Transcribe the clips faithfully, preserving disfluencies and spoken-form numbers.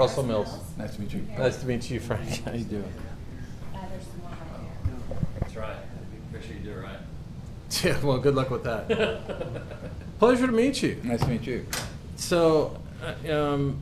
Russell Mills. Nice to meet you. Nice to meet you, Frank. How you doing? Uh, there's some more right here. That's right. Make sure you do it right. Yeah, well, good luck with that. Pleasure to meet you. Nice to meet you. So, uh, um,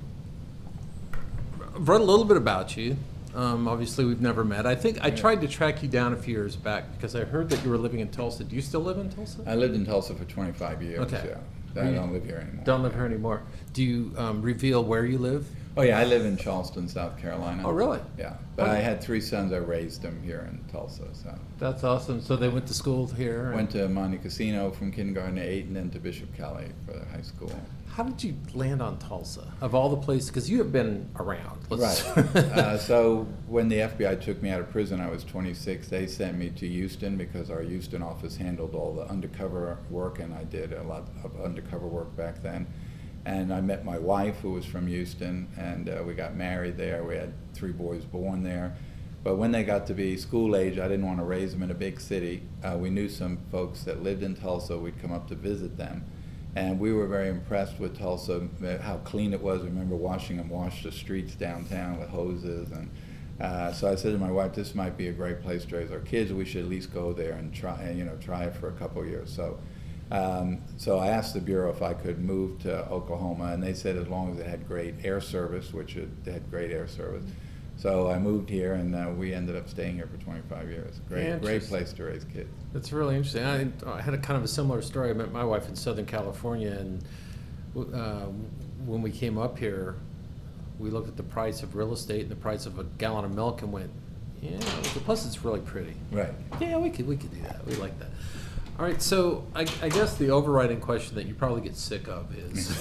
I've read a little bit about you. Um, obviously, we've never met. I think I Yeah. tried to track you down a few years back because I heard that you were living in Tulsa. Do you still live in Tulsa? I lived in Tulsa for twenty-five years. Okay. Yeah. I don't live here anymore. Don't live here anymore. Do you um, reveal where you live? Oh yeah, I live in Charleston, South Carolina. Oh, really? Yeah, but Okay. I had three sons. I raised them here in Tulsa. So That's awesome. So they went to school here. and- went to Monte Cassino from kindergarten to eight, and then to Bishop Kelly for the high school. How did you land on Tulsa, of all the places? Because you have been around. Let's- Right. uh, so when the F B I took me out of prison, I was twenty-six. They sent me to Houston because our Houston office handled all the undercover work, and I did a lot of undercover work back then. And I met my wife, who was from Houston, and uh, we got married there. We had three boys born there. But when they got to be school age, I didn't want to raise them in a big city. Uh, we knew some folks that lived in Tulsa. We'd come up to visit them. And we were very impressed with Tulsa, how clean it was. I remember watching them wash the streets downtown with hoses. And uh, so I said to my wife, this might be a great place to raise our kids. We should at least go there and try, you know, try it for a couple of years. So, um, so I asked the Bureau if I could move to Oklahoma, and they said as long as it had great air service, which it had great air service. So I moved here, and uh, we ended up staying here for twenty-five years. Great, great place to raise kids. That's really interesting. I, I had a kind of a similar story. I met my wife in Southern California, and uh, when we came up here, we looked at the price of real estate and the price of a gallon of milk, and went, "Yeah, plus it's really pretty." Right. Yeah, we could we could do that. We like that. All right. So I, I guess the overriding question that you probably get sick of is,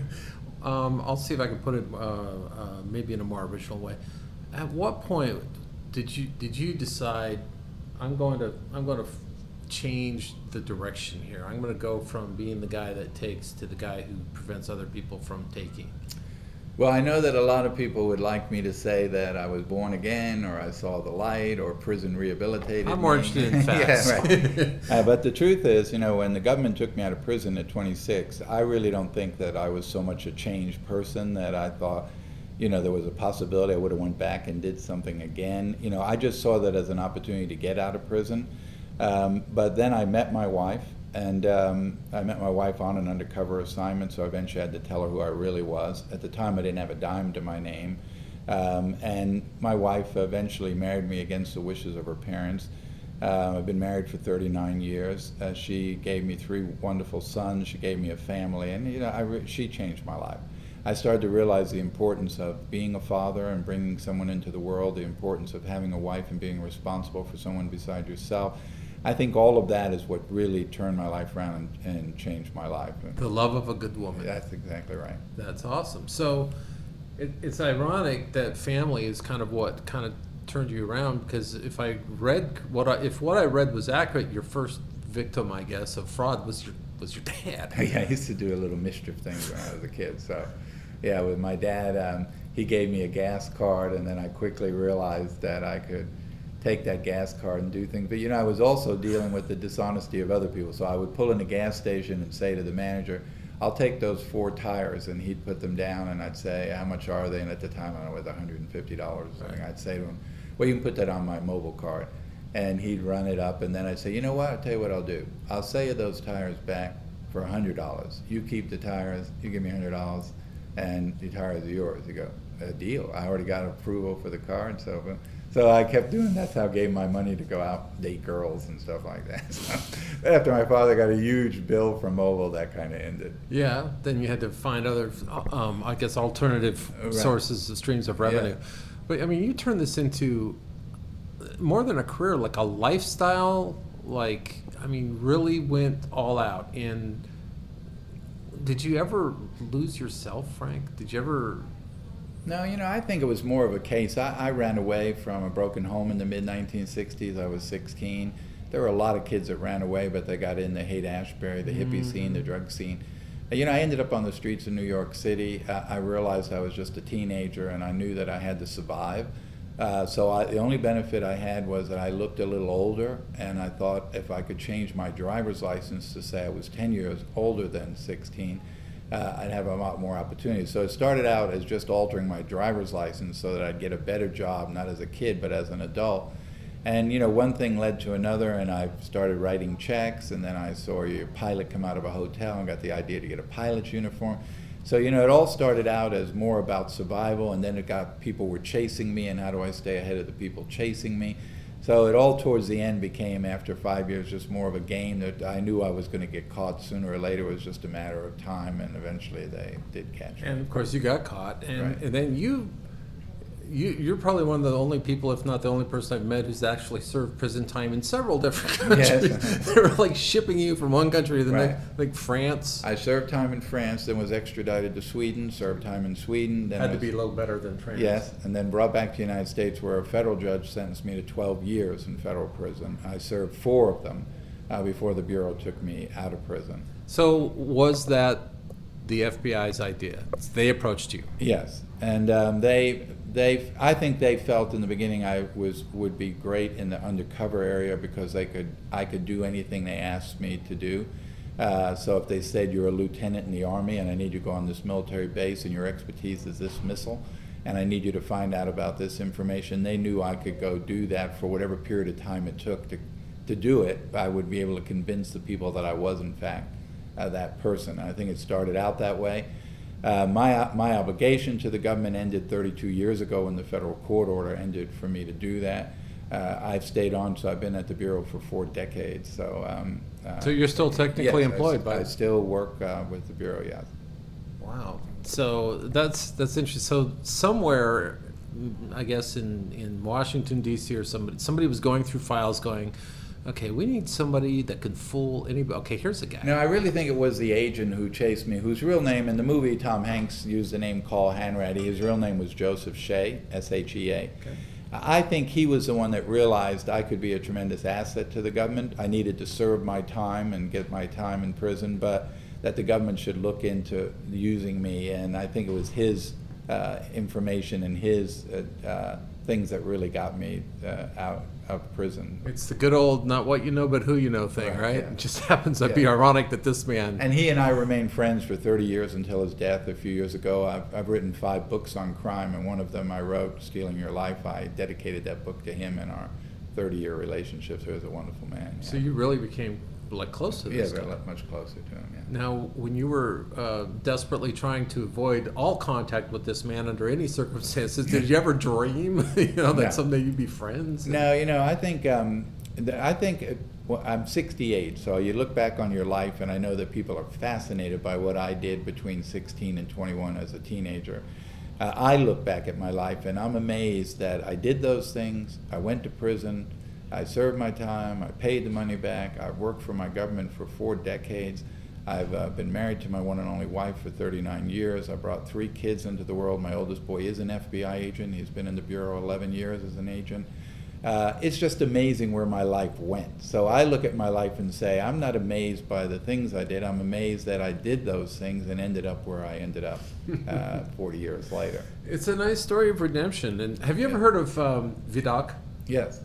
um, I'll see if I can put it uh, uh, maybe in a more original way. At what point did you did you decide I'm going to I'm going to f- change the direction here? I'm going to go from being the guy that takes to the guy who prevents other people from taking. Well, I know that a lot of people would like me to say that I was born again, or I saw the light, or prison rehabilitated I'm more me. interested in facts. Yeah, right. uh, but the truth is, you know, when the government took me out of prison at twenty-six, I really don't think that I was so much a changed person that I thought, you know, there was a possibility I would have went back and did something again. You know, I just saw that as an opportunity to get out of prison. Um, but then I met my wife, and um, I met my wife on an undercover assignment, so I eventually had to tell her who I really was. At the time, I didn't have a dime to my name. Um, and my wife eventually married me against the wishes of her parents. Uh, I've been married for thirty-nine years. Uh, she gave me three wonderful sons. She gave me a family, and you know, I re- she changed my life. I started to realize the importance of being a father and bringing someone into the world, the importance of having a wife and being responsible for someone beside yourself. I think all of that is what really turned my life around and, and changed my life. The love of a good woman. That's exactly right. That's awesome. So it, it's ironic that family is kind of what kind of turned you around, because if I read what I, if what I read was accurate, your first victim, I guess, of fraud was your was your dad. Yeah, I used to do a little mischief things when I was a kid. So, yeah, with my dad, um, he gave me a gas card, and then I quickly realized that I could take that gas card and do things. But, you know, I was also dealing with the dishonesty of other people. So I would pull in a gas station and say to the manager, I'll take those four tires, and he'd put them down, and I'd say, how much are they? And at the time, I don't know, it was one hundred fifty dollars or something. I'd say to him, well, you can put that on my mobile card. And he'd run it up, and then I'd say, you know what, I'll tell you what I'll do. I'll sell you those tires back for one hundred dollars. You keep the tires, you give me one hundred dollars, and the tires are yours. You go, a deal. I already got approval for the car and so forth. So I kept doing, that's how I gave my money to go out, date girls and stuff like that. So after my father got a huge bill from Mobil, that kind of ended. Yeah, then you had to find other, um, I guess, alternative Right. sources of streams of revenue. Yeah. But I mean, you turned this into more than a career, like a lifestyle. Like, I mean, really went all out. And did you ever lose yourself, Frank? Did you ever? No, you know, I think it was more of a case. I, I ran away from a broken home in the mid nineteen sixties. I was sixteen. There were a lot of kids that ran away, but they got in the Haight-Ashbury, the hippie Mm. scene, the drug scene. You know, I ended up on the streets of New York City. Uh, I realized I was just a teenager, and I knew that I had to survive. Uh, so I, the only benefit I had was that I looked a little older, and I thought if I could change my driver's license to say I was ten years older than sixteen, uh, I'd have a lot more opportunities. So it started out as just altering my driver's license so that I'd get a better job, not as a kid, but as an adult. And, you know, one thing led to another, and I started writing checks, and then I saw your pilot come out of a hotel and got the idea to get a pilot's uniform. So, you know, it all started out as more about survival, and then it got people were chasing me, and how do I stay ahead of the people chasing me? So it all towards the end became, after five years, just more of a game that I knew I was going to get caught sooner or later. It was just a matter of time, and eventually they did catch me. And of course, you got caught, and, Right. and then you, you, you're probably one of the only people, if not the only person I've met, who's actually served prison time in several different countries. Yes. They were like shipping you from one country to the Right. next, like France. I served time in France, then was extradited to Sweden, served time in Sweden. Then Had to was- be a little better than France. Yes, and then brought back to the United States, where a federal judge sentenced me to twelve years in federal prison. I served four of them uh, before the Bureau took me out of prison. So was that the F B I's idea? They approached you. Yes, and um, they, they, I think they felt in the beginning I was would be great in the undercover area because they could, I could do anything they asked me to do. Uh, so if they said you're a lieutenant in the Army and I need you to go on this military base and your expertise is this missile, and I need you to find out about this information, they knew I could go do that for whatever period of time it took to, to do it. I would be able to convince the people that I was in fact uh, that person. And I think it started out that way. Uh, my, my obligation to the government ended thirty-two years ago when the federal court order ended for me to do that. Uh, I've stayed on, so I've been at the Bureau for four decades. So, um, uh, So you're still technically yes, I- employed by I still work uh, with the Bureau, yes. Wow. So that's that's interesting. So somewhere, mm, I guess in, in Washington D C or somebody somebody was going through files, going, okay, we need somebody that can fool anybody. Okay, here's a guy. No, I really think it was the agent who chased me, whose real name, in the movie Tom Hanks used the name Carl Hanratty. His real name was Joseph Shea, S H E A. Okay. I think he was the one that realized I could be a tremendous asset to the government. I needed to serve my time and get my time in prison, but that the government should look into using me. And I think it was his uh, information and his uh, uh, things that really got me uh, out of prison. It's the good old not what you know but who you know thing, Right, right? yeah. It just happens to be Yeah. ironic that this man. And he and I remained friends for thirty years until his death a few years ago. I've, I've written five books on crime, and one of them I wrote, Stealing Your Life. I dedicated that book to him and our thirty-year relationship. So he was a wonderful man. So you really became like close to yeah, this very guy. much closer to him. Yeah. Now, when you were uh, desperately trying to avoid all contact with this man under any circumstances, did you ever dream, you know, that No. someday you'd be friends? No, you know, I think um, th- I think uh, well, I'm sixty-eight, so you look back on your life, and I know that people are fascinated by what I did between sixteen and twenty-one as a teenager. Uh, I look back at my life, and I'm amazed that I did those things. I went to prison. I served my time. I paid the money back. I've worked for my government for four decades. I've uh, been married to my one and only wife for thirty-nine years. I brought three kids into the world. My oldest boy is an F B I agent. He's been in the Bureau eleven years as an agent. Uh, it's just amazing where my life went. So I look at my life and say, I'm not amazed by the things I did. I'm amazed that I did those things and ended up where I ended up uh, forty years later. It's a nice story of redemption. And have you ever Yeah. heard of um, Vidocq? Yes.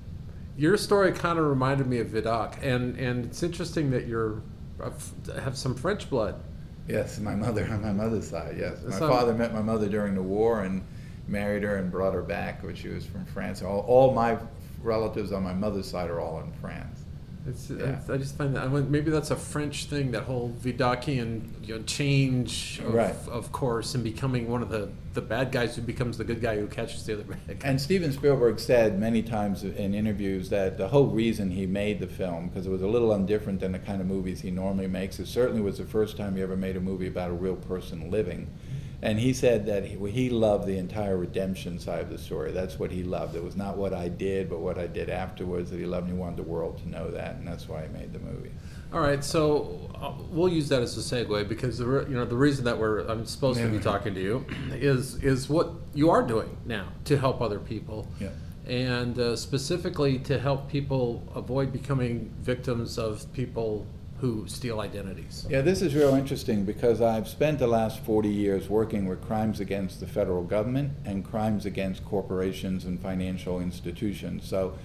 Your story kind of reminded me of Vidocq, and and it's interesting that you're uh, have some French blood. Yes, my mother, on my mother's side, yes. My So- father met my mother during the war and married her and brought her back, but she was from France. All, all my relatives on my mother's side are all in France. It's, Yeah. it's I just find that I went, maybe that's a French thing, that whole Vidocqian, you know, change of, Right. of course, and becoming one of the, the bad guys who becomes the good guy who catches the other bad guy. And Steven Spielberg said many times in interviews that the whole reason he made the film, because it was a little undifferent than the kind of movies he normally makes, it certainly was the first time he ever made a movie about a real person living. And he said that he, he loved the entire redemption side of the story. That's what he loved. It was not what I did, but what I did afterwards that he loved, and he wanted the world to know that, and that's why he made the movie. All right, so uh, we'll use that as a segue, because the re- you know the reason that we're I'm supposed to be Yeah. talking to you is is what you are doing now to help other people, Yeah. and uh, specifically to help people avoid becoming victims of people who steal identities. Yeah, this is real interesting because I've spent the last forty years working with crimes against the federal government and crimes against corporations and financial institutions. So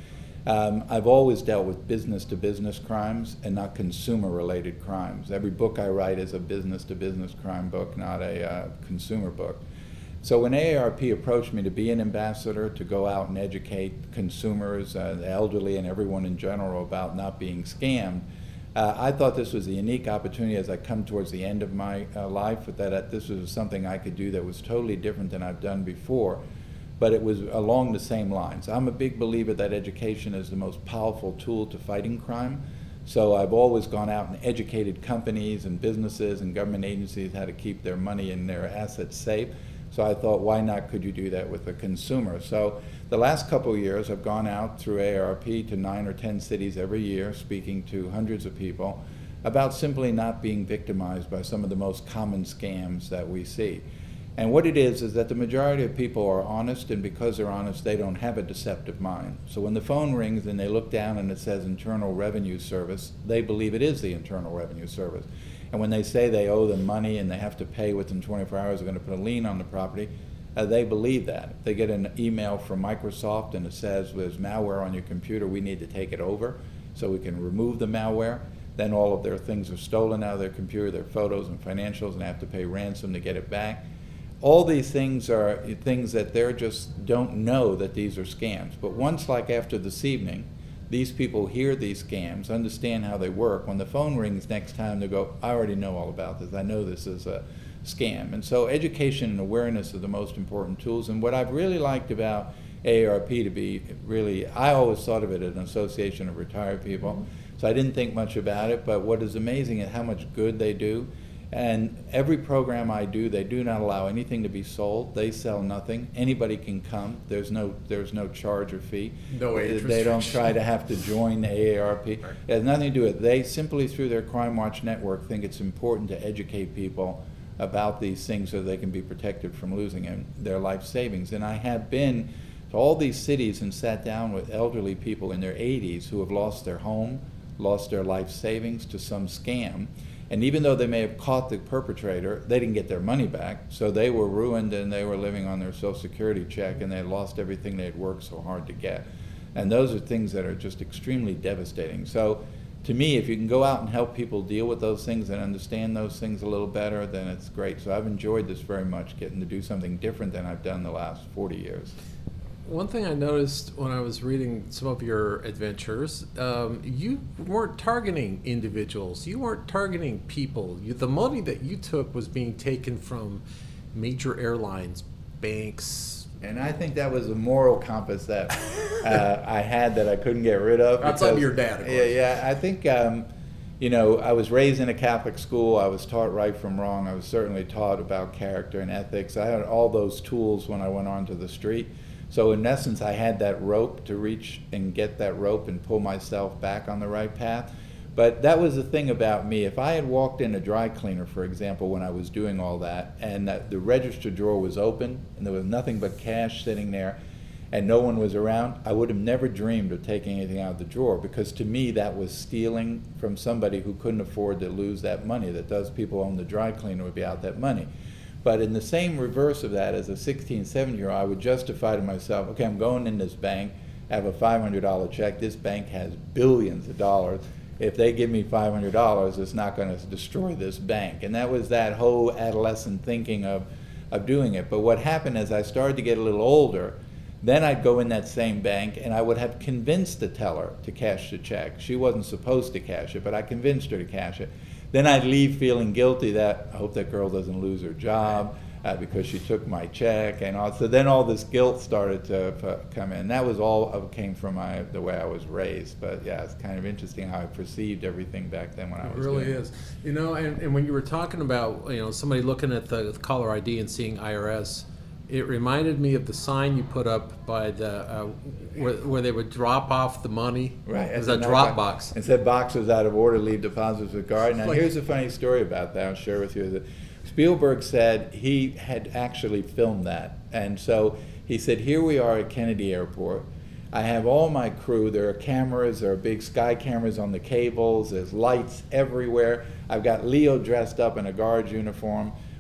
Um, I've always dealt with business-to-business crimes and not consumer-related crimes. Every book I write is a business-to-business crime book, not a uh, consumer book. So when A A R P approached me to be an ambassador, to go out and educate consumers, uh, the elderly and everyone in general about not being scammed, uh, I thought this was a unique opportunity as I come towards the end of my uh, life, that uh, this was something I could do that was totally different than I've done before. But it was along the same lines. I'm a big believer that education is the most powerful tool to fighting crime. So I've always gone out and educated companies and businesses and government agencies how to keep their money and their assets safe. So I thought, why not could you do that with a consumer? So the last couple of years, I've gone out through A A R P to nine or ten cities every year, speaking to hundreds of people about simply not being victimized by some of the most common scams that we see. And what it is is that the majority of people are honest, and because they're honest, they don't have a deceptive mind. So when the phone rings and they look down and it says Internal Revenue Service, they believe it is the Internal Revenue Service. And when they say they owe them money and they have to pay within twenty-four hours, they're going to put a lien on the property, uh, they believe that. If they get an email from Microsoft and it says there's malware on your computer, we need to take it over so we can remove the malware, then all of their things are stolen out of their computer, their photos and financials, and they have to pay ransom to get it back. All these things are things that they just don't know that these are scams. But once, like after this evening, these people hear these scams, understand how they work, when the phone rings next time, they go, I already know all about this. I know this is a scam. And so education and awareness are the most important tools. And what I've really liked about A A R P to be really, I always thought of it as an association of retired people. Mm-hmm. So I didn't think much about it. But what is amazing is how much good they do. And every program I do, they do not allow anything to be sold. They sell nothing. Anybody can come. There's no there's no charge or fee. No age They don't restriction. try to have to join the A A R P. Right. It has nothing to do with it. They simply, through their Crime Watch network, think it's important to educate people about these things so they can be protected from losing in their life savings. And I have been to all these cities and sat down with elderly people in their eighties who have lost their home, lost their life savings to some scam. And even though they may have caught the perpetrator, they didn't get their money back. So they were ruined and they were living on their Social Security check and they had lost everything they had worked so hard to get. And those are things that are just extremely devastating. So to me, if you can go out and help people deal with those things and understand those things a little better, then it's great. So I've enjoyed this very much, getting to do something different than I've done the last forty years. One thing I noticed when I was reading some of your adventures, um, you weren't targeting individuals. You weren't targeting people. You, the money that you took was being taken from major airlines, banks. And I think that was a moral compass that uh, I had that I couldn't get rid of. Outside of because- your dad, of Yeah, course. yeah. I think, um, you know, I was raised in a Catholic school. I was taught right from wrong. I was certainly taught about character and ethics. I had all those tools when I went onto the street. So in essence, I had that rope to reach and get that rope and pull myself back on the right path. But that was the thing about me. If I had walked in a dry cleaner, for example, when I was doing all that, and that the register drawer was open and there was nothing but cash sitting there and no one was around, I would have never dreamed of taking anything out of the drawer, because to me that was stealing from somebody who couldn't afford to lose that money. That those people who own the dry cleaner would be out that money. But in the same reverse of that, as a sixteen, seventeen-year-old, I would justify to myself, okay, I'm going in this bank, I have a five hundred dollar check. This bank has billions of dollars. If they give me five hundred dollars, it's not going to destroy this bank. And that was that whole adolescent thinking of, of doing it. But what happened as I started to get a little older, then I'd go in that same bank and I would have convinced the teller to cash the check. She wasn't supposed to cash it, but I convinced her to cash it. Then I'd leave feeling guilty that I hope that girl doesn't lose her job uh, because she took my check, and all. So then all this guilt started to uh, come in. That was all uh, came from my, the way I was raised. But yeah, it's kind of interesting how I perceived everything back then when I It was really doing is. You know, and, and when you were talking about, you know, somebody looking at the caller I D and seeing I R S, it reminded me of the sign you put up by the uh, where, where they would drop off the money. Right. It was and a then drop I- box. And said box was out of order, leave deposits with guard. Now Like- here's a funny story about that I'll share with you. That Spielberg said he had actually filmed that. And so he said, here we are at Kennedy Airport. I have all my crew. There are cameras, there are big sky cameras on the cables, there's lights everywhere. I've got Leo dressed up in a guard's uniform.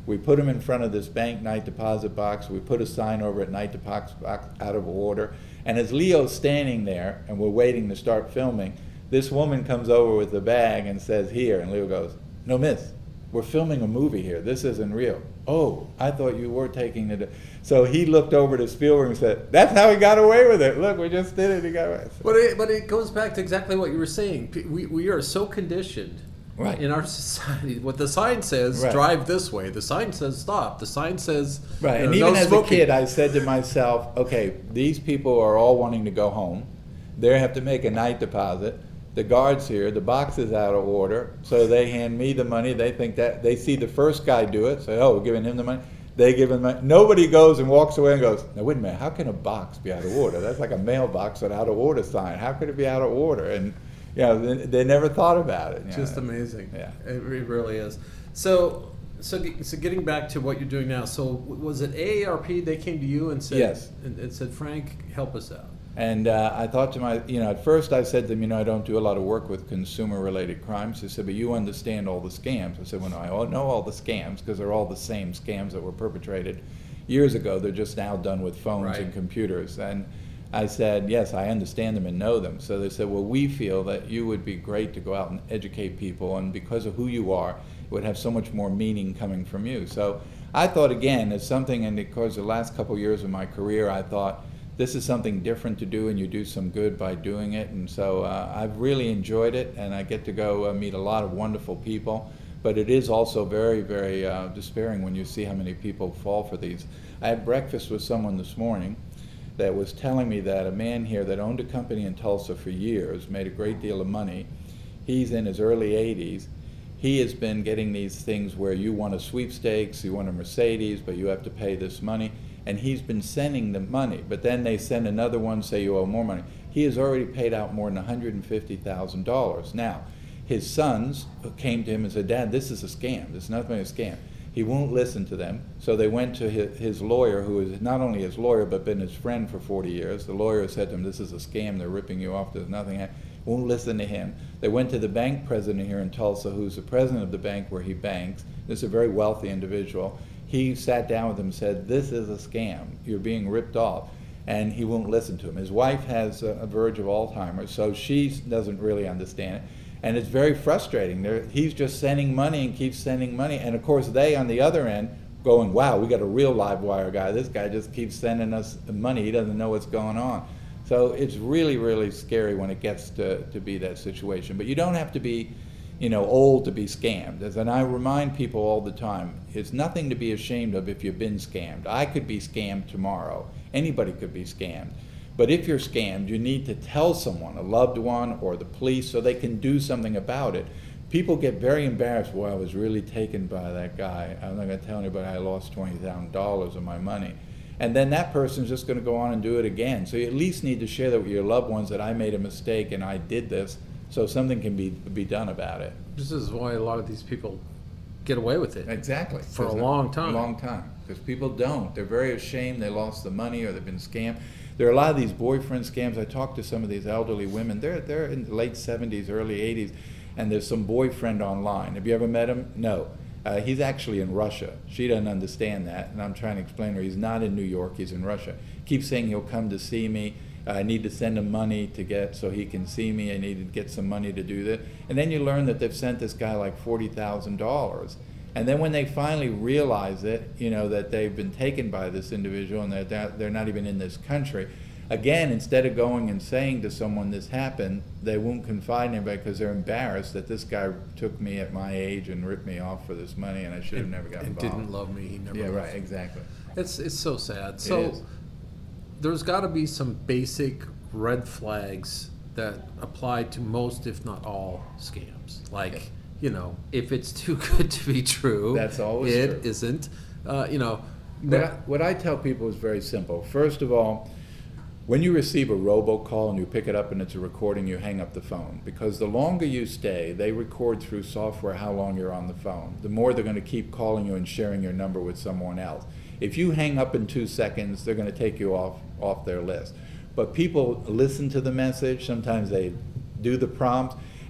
We put them in front of this bank night deposit box. We put a sign over it, night deposit box out of order. And as Leo's standing there and we're waiting to start filming, this woman comes over with the bag and says, here. And Leo goes, no, miss, we're filming a movie here. This isn't real. Oh, I thought you were taking it. So he looked over to Spielberg and said, that's how he got away with it. Look, we just did it. He got away. But it, but it goes back to exactly what you were saying. P- We, we are so conditioned Right. in our society. What the sign says, Right. drive this way. The sign says stop. The sign says, Right, you and know, even no as smoking. a kid, I said to myself, okay, these people are all wanting to go home. They have to make a night deposit. The guard's here, the box is out of order, so they hand me the money. They think that, they see the first guy do it, say, oh, we're giving him the money. They give him the money. Nobody goes and walks away and goes, now wait a minute, how can a box be out of order? That's like a mailbox with out of order sign. How could it be out of order? And, you know, they, they never thought about it. you Just know. amazing. Yeah. It, re- really is. So, so, ge- so getting back to what you're doing now. So, w- was it A A R P? They came to you and said, Yes. and, and said, Frank, help us out. And uh, I thought to my, you know, at first I said to them, you know, I don't do a lot of work with consumer-related crimes. They said, but you understand all the scams. I said, well, no, I all know all the scams because they're all the same scams that were perpetrated years ago. They're just now done with phones Right. and computers. And I said, yes, I understand them and know them. So they said, well, we feel that you would be great to go out and educate people, and because of who you are, it would have so much more meaning coming from you. So I thought, again, as something, and because the last couple years of my career, I thought, this is something different to do, and you do some good by doing it. And so uh, I've really enjoyed it, and I get to go uh, meet a lot of wonderful people. But it is also very, very uh, despairing when you see how many people fall for these. I had breakfast with someone this morning that was telling me that a man here that owned a company in Tulsa for years, made a great deal of money. He's in his early eighties. He has been getting these things where you want a sweepstakes, you want a Mercedes, but you have to pay this money. And he's been sending the money, but then they send another one, say you owe more money. He has already paid out more than one hundred fifty thousand dollars. Now, his sons came to him and said, Dad, this is a scam. This is nothing but a scam. He won't listen to them, so they went to his, his lawyer, who is not only his lawyer, but been his friend for forty years. The lawyer said to him, this is a scam, they're ripping you off, there's nothing. ha-" Won't listen to him. They went to the bank president here in Tulsa, who's the president of the bank where he banks. This is a very wealthy individual. He sat down with him and said, this is a scam, you're being ripped off. And he won't listen to him. His wife has a, a verge of Alzheimer's, so she doesn't really understand it. And it's very frustrating. They're, he's just sending money and keeps sending money. And of course they, on the other end, going, wow, we got a real live wire guy. This guy just keeps sending us money. He doesn't know what's going on. So it's really, really scary when it gets to, to be that situation. But you don't have to be, you know, old to be scammed. As and I remind people all the time, it's nothing to be ashamed of if you've been scammed. I could be scammed tomorrow. Anybody could be scammed. But if you're scammed, you need to tell someone, a loved one or the police, so they can do something about it. People get very embarrassed. Well, I was really taken by that guy. I'm not going to tell anybody I lost twenty thousand dollars of my money. And then that person's just going to go on and do it again. So you at least need to share that with your loved ones, that I made a mistake and I did this, so something can be be done about it. This is why a lot of these people get away with it. Exactly. For a There's no- long time. A long time. Because people don't. They're very ashamed they lost the money or they've been scammed. There are a lot of these boyfriend scams. I talked to some of these elderly women. They're, they're in the late seventies, early eighties, and there's some boyfriend online. Have you ever met him? No. Uh, he's actually in Russia. She doesn't understand that, and I'm trying to explain to her he's not in New York, he's in Russia. Keeps saying he'll come to see me. I need to send him money to get so he can see me. I need to get some money to do that. And then you learn that they've sent this guy like forty thousand dollars. And then when they finally realize it, you know, that they've been taken by this individual and that they're not even in this country, again, instead of going and saying to someone this happened, they won't confide in anybody because they're embarrassed that this guy took me at my age and ripped me off for this money and I should have never got and involved. didn't love me. He never Yeah, loved right, me. exactly. It's it's so sad. It So is. there's got to be some basic red flags that apply to most, if not all, scams. Like, Yeah. you know, if it's too good to be true, That's always it true. isn't. Uh, you know, What I, what I tell people is very simple. First of all, when you receive a robocall and you pick it up and it's a recording, you hang up the phone. Because the longer you stay, they record through software how long you're on the phone. The more they're going to keep calling you and sharing your number with someone else. If you hang up in two seconds, they're going to take you off, off their list. But people listen to the message. Sometimes they do the prompt.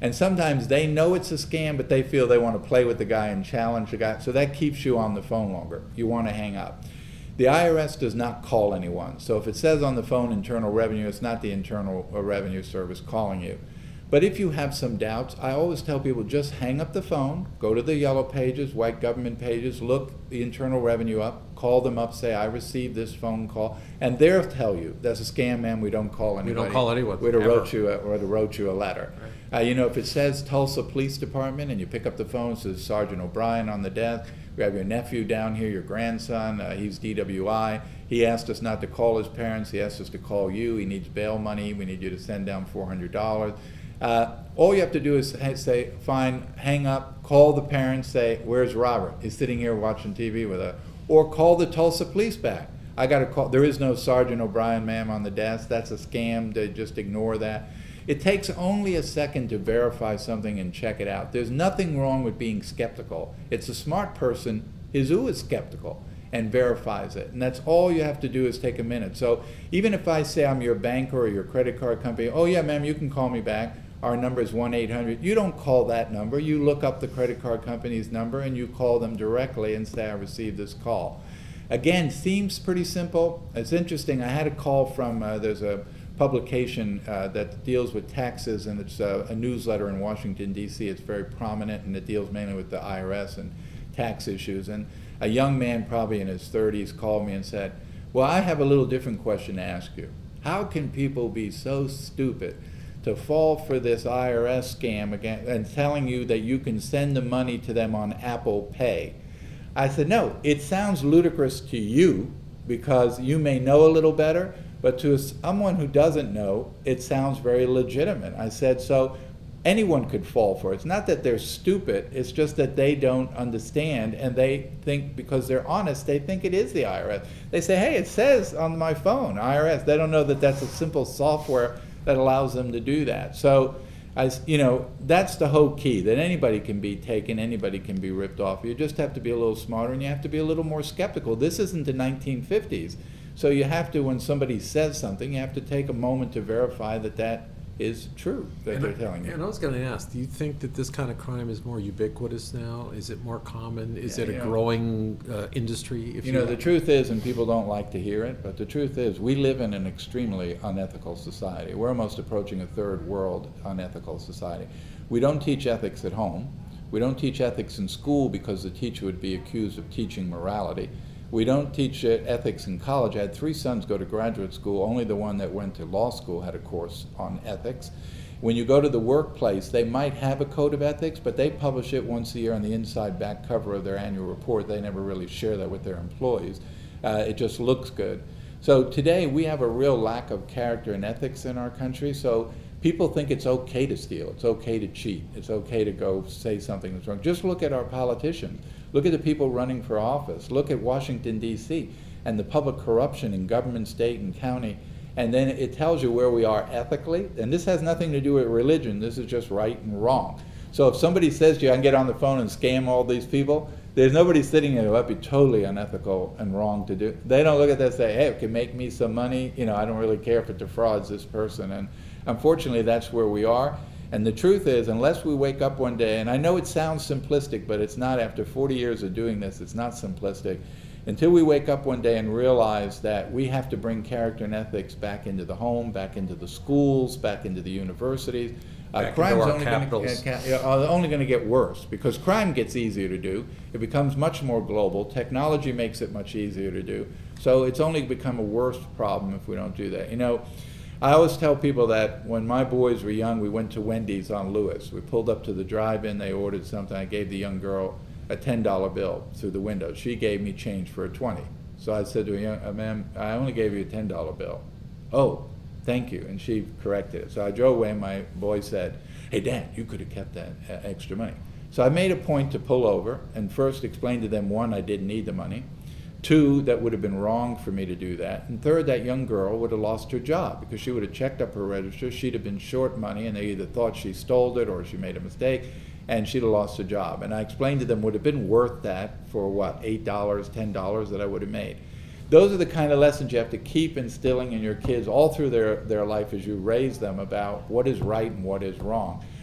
And sometimes they know it's a scam, but they feel they want to play with the guy and challenge the guy. So that keeps you on the phone longer. You want to hang up. The I R S does not call anyone. So if it says on the phone Internal Revenue, it's not the Internal Revenue Service calling you. But if you have some doubts, I always tell people just hang up the phone, go to the yellow pages, white government pages, look the Internal Revenue up, call them up, say, I received this phone call, and they'll tell you, that's a scam, man, we don't call anybody. We don't call anyone, We'd have ever. wrote you a, or have wrote you a letter. Right. Uh, you know, if it says Tulsa Police Department and you pick up the phone, it says Sergeant O'Brien on the desk, we have your nephew down here, your grandson, uh, he's D W I. He asked us not to call his parents, he asked us to call you, he needs bail money, we need you to send down four hundred dollars. Uh, all you have to do is say, fine, hang up, call the parents, say, where's Robert? He's sitting here watching T V with us. Or call the Tulsa police back. I got to call, there is no Sergeant O'Brien, ma'am, on the desk. That's a scam, to just ignore that. It takes only a second to verify something and check it out. There's nothing wrong with being skeptical. It's a smart person who is skeptical and verifies it. And that's all you have to do is take a minute. So even if I say I'm your banker or your credit card company, oh yeah, ma'am, you can call me back. Our number is one eight hundred. You don't call that number. You look up the credit card company's number and you call them directly and say, I received this call. Again, seems pretty simple. It's interesting. I had a call from, uh, there's a publication uh, that deals with taxes, and it's uh, a newsletter in Washington, D C It's very prominent, and it deals mainly with the I R S and tax issues. And a young man, probably in his thirties, called me and said, well, I have a little different question to ask you. How can people be so stupid to fall for this I R S scam again and telling you that you can send the money to them on Apple Pay? I said, no, it sounds ludicrous to you because you may know a little better, but to someone who doesn't know, it sounds very legitimate. I said, so anyone could fall for it. It's not that they're stupid, it's just that they don't understand, and they think, because they're honest, they think it is the I R S. They say, hey, it says on my phone, I R S. They don't know that that's a simple software that allows them to do that. So, I, you know, that's the whole key, that anybody can be taken, anybody can be ripped off. You just have to be a little smarter, and you have to be a little more skeptical. This isn't the nineteen fifties. So you have to, when somebody says something, you have to take a moment to verify that that is true, that And they're I- telling you. And I was going to ask, do you think that this kind of crime is more ubiquitous now? Is it more common? Is Yeah, it a you know- growing uh, industry? If You know, will? the truth is, and people don't like to hear it, but the truth is, we live in an extremely unethical society. We're almost approaching a third world unethical society. We don't teach ethics at home. We don't teach ethics in school because the teacher would be accused of teaching morality. We don't teach uh, ethics in college. I had three sons go to graduate school. Only the one that went to law school had a course on ethics. When you go to the workplace, they might have a code of ethics, but they publish it once a year on the inside back cover of their annual report. They never really share that with their employees. Uh, it just looks good. So today we have a real lack of character and ethics in our country. So people think it's okay to steal. It's okay to cheat. It's okay to go say something that's wrong. Just look at our politicians. Look at the people running for office. Look at Washington, D C and the public corruption in government, state, and county. And then it tells you where we are ethically. And this has nothing to do with religion. This is just right and wrong. So if somebody says to you, I can get on the phone and scam all these people, there's nobody sitting there, that'd be totally unethical and wrong to do. They don't look at that and say, hey, it can make me some money. You know, I don't really care if it defrauds this person. And unfortunately, that's where we are. And the truth is, unless we wake up one day, and I know it sounds simplistic, but it's not. After forty years of doing this, it's not simplistic. Until we wake up one day and realize that we have to bring character and ethics back into the home, back into the schools, back into the universities. Uh, Back into crime's our only gonna, capitals. uh, ca- uh, only going to get worse because crime gets easier to do. It becomes much more global. Technology makes it much easier to do. So it's only become a worse problem if we don't do that. You know, I always tell people that when my boys were young, we went to Wendy's on Lewis. We pulled up to the drive-in. They ordered something. I gave the young girl a ten dollar bill through the window. She gave me change for a twenty. So I said to her, uh, ma'am, I only gave you a ten dollar bill. Oh, thank you. And she corrected it. So I drove away and my boy said, hey, Dad, you could have kept that uh, extra money. So I made a point to pull over and first explain to them, one, I didn't need the money. Two, that would have been wrong for me to do that. And third, that young girl would have lost her job because she would have checked up her register. She'd have been short money and they either thought she stole it or she made a mistake and she'd have lost her job. And I explained to them would have been worth that for what, eight dollars, ten dollars that I would have made. Those are the kind of lessons you have to keep instilling in your kids all through their, their life as you raise them about what is right and what is wrong.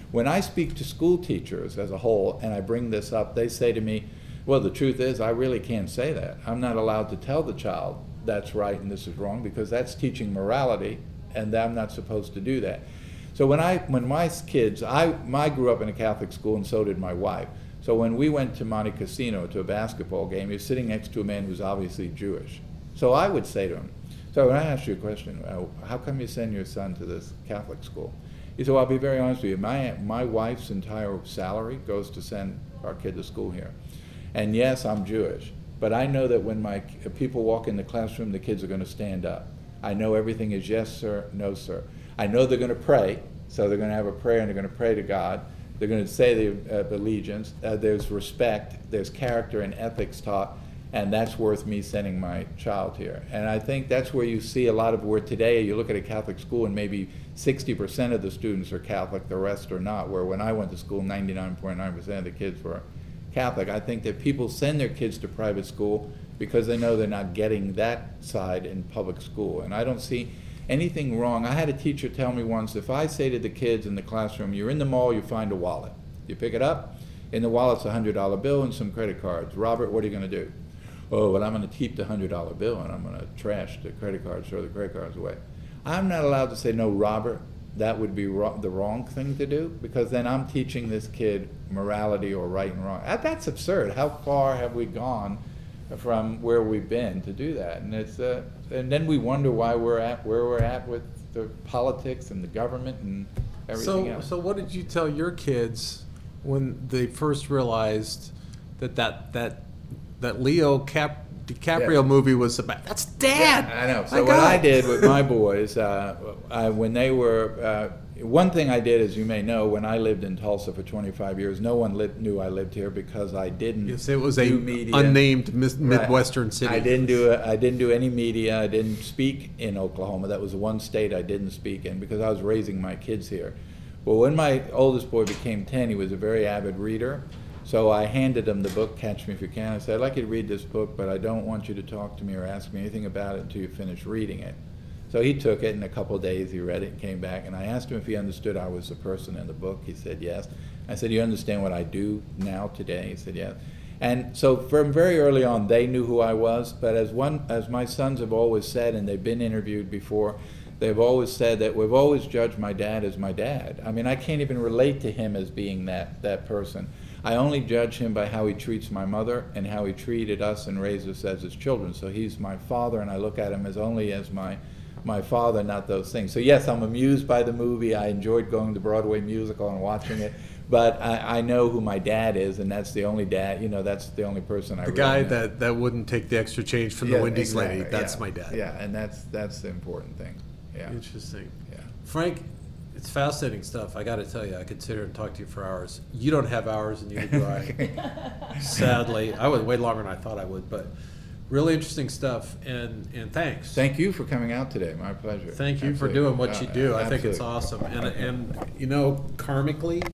When I speak to school teachers as a whole, and I bring this up, they say to me, well, the truth is, I really can't say that. I'm not allowed to tell the child that's right and this is wrong, because that's teaching morality, and I'm not supposed to do that. So when I, when my kids, I, I grew up in a Catholic school, and so did my wife. So when we went to Monte Cassino to a basketball game, he was sitting next to a man who's obviously Jewish. So I would say to him, so when I ask you a question, uh, how come you send your son to this Catholic school? He said, well, I'll be very honest with you. My, my wife's entire salary goes to send our kid to school here. And yes, I'm Jewish, but I know that when my people walk in the classroom, the kids are going to stand up. I know everything is yes, sir, no, sir. I know they're going to pray, so they're going to have a prayer and they're going to pray to God. They're going to say the uh, allegiance. Uh, there's respect, there's character and ethics taught, and that's worth me sending my child here. And I think that's where you see a lot of where today you look at a Catholic school and maybe sixty percent of the students are Catholic, the rest are not, where when I went to school, ninety-nine point nine percent of the kids were Catholic. I think that people send their kids to private school because they know they're not getting that side in public school. And I don't see anything wrong. I had a teacher tell me once, if I say to the kids in the classroom, you're in the mall, you find a wallet. You pick it up, in the wallet's a one hundred dollar bill and some credit cards. Robert, what are you going to do? Oh, well, I'm going to keep the one hundred dollar bill and I'm going to trash the credit cards, throw the credit cards away. I'm not allowed to say, no, Robert, that would be wrong, the wrong thing to do, because then I'm teaching this kid morality or right and wrong. That, that's absurd. How far have we gone from where we've been to do that? And it's uh, and then we wonder why we're at where we're at with the politics and the government and everything So, else. so what did you tell your kids when they first realized that that that that Leo Cap DiCaprio Yeah. movie was about? That's Dad. I know. My So what God. I did with my boys, uh, I, when they were, uh, one thing I did, as you may know, when I lived in Tulsa for twenty-five years, no one lived, knew I lived here because I didn't Yes, it was a do media. unnamed mis- Right. Midwestern city. I didn't do I didn't do any media. I didn't speak in Oklahoma. That was the one state I didn't speak in because I was raising my kids here. Well, when my oldest boy became ten, he was a very avid reader. So I handed him the book, Catch Me If You Can. I said, I'd like you to read this book, but I don't want you to talk to me or ask me anything about it until you finish reading it. So he took it. In a couple of days, he read it and came back. And I asked him if he understood I was the person in the book. He said, yes. I said, you understand what I do now today? He said, yes. And so from very early on, they knew who I was. But as one, as my sons have always said, and they've been interviewed before, they've always said that we've always judged my dad as my dad. I mean, I can't even relate to him as being that, that person. I only judge him by how he treats my mother and how he treated us and raised us as his children. So he's my father, and I look at him as only as my my father, not those things. So yes, I'm amused by the movie. I enjoyed going to Broadway musical and watching it. But I, I know who my dad is, and that's the only dad, you know, that's the only person I The really guy know. that, that wouldn't take the extra change from Yeah, the Wendy's exactly, lady. That's yeah, my dad. Yeah, and that's that's the important thing. Yeah. Interesting. Yeah. Frank, it's fascinating stuff. I got to tell you, I could sit here and talk to you for hours. You don't have hours, and neither do I. Sadly, I would way longer than I thought I would, but really interesting stuff. And and thanks. Thank you for coming out today. My pleasure. Thank you for Absolutely. doing what Uh, you do. I think it's absolutely. awesome. And and you know, karmically,